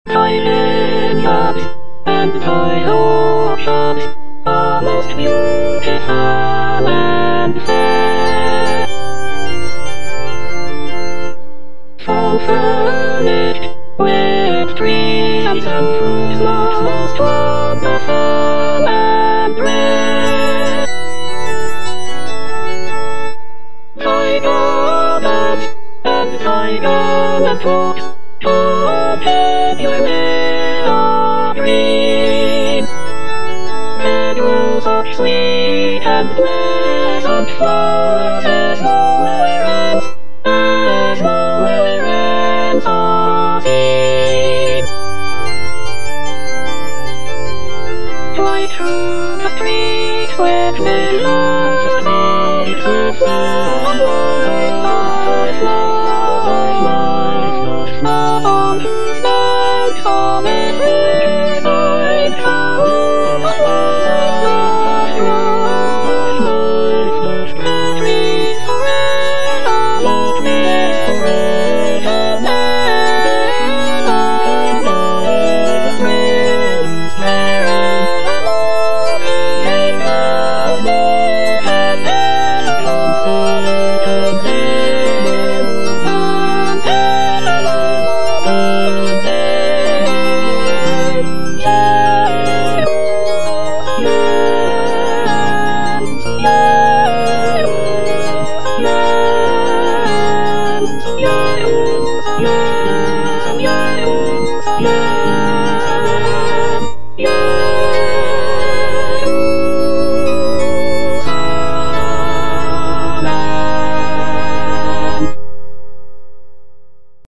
vineyards and vine orchards are most beautiful and fair. Full furnished with trees and fruits most wonderful and rare. Thy gardens and thy garland walks all everywhere are green. Meadows of sweet and pleasant flowers as nowhere else are seen. Right through the streets where they love the